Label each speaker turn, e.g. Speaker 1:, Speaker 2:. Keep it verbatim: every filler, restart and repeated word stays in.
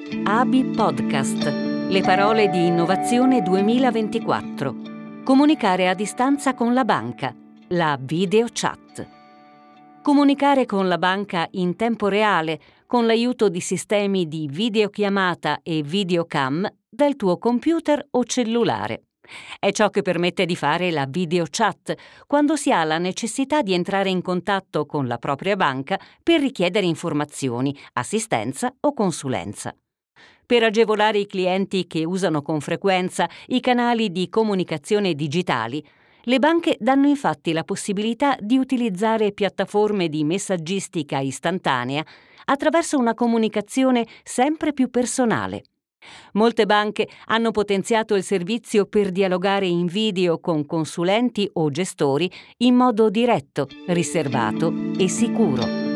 Speaker 1: A B I Podcast, le parole di Innovazione duemilaventiquattro. Comunicare a distanza con la banca, la video chat. Comunicare con la banca in tempo reale con l'aiuto di sistemi di videochiamata e videocam dal tuo computer o cellulare. È ciò che permette di fare la video chat quando si ha la necessità di entrare in contatto con la propria banca per richiedere informazioni, assistenza o consulenza. Per agevolare i clienti che usano con frequenza i canali di comunicazione digitali, le banche danno infatti la possibilità di utilizzare piattaforme di messaggistica istantanea attraverso una comunicazione sempre più personale. Molte banche hanno potenziato il servizio per dialogare in video con consulenti o gestori in modo diretto, riservato e sicuro.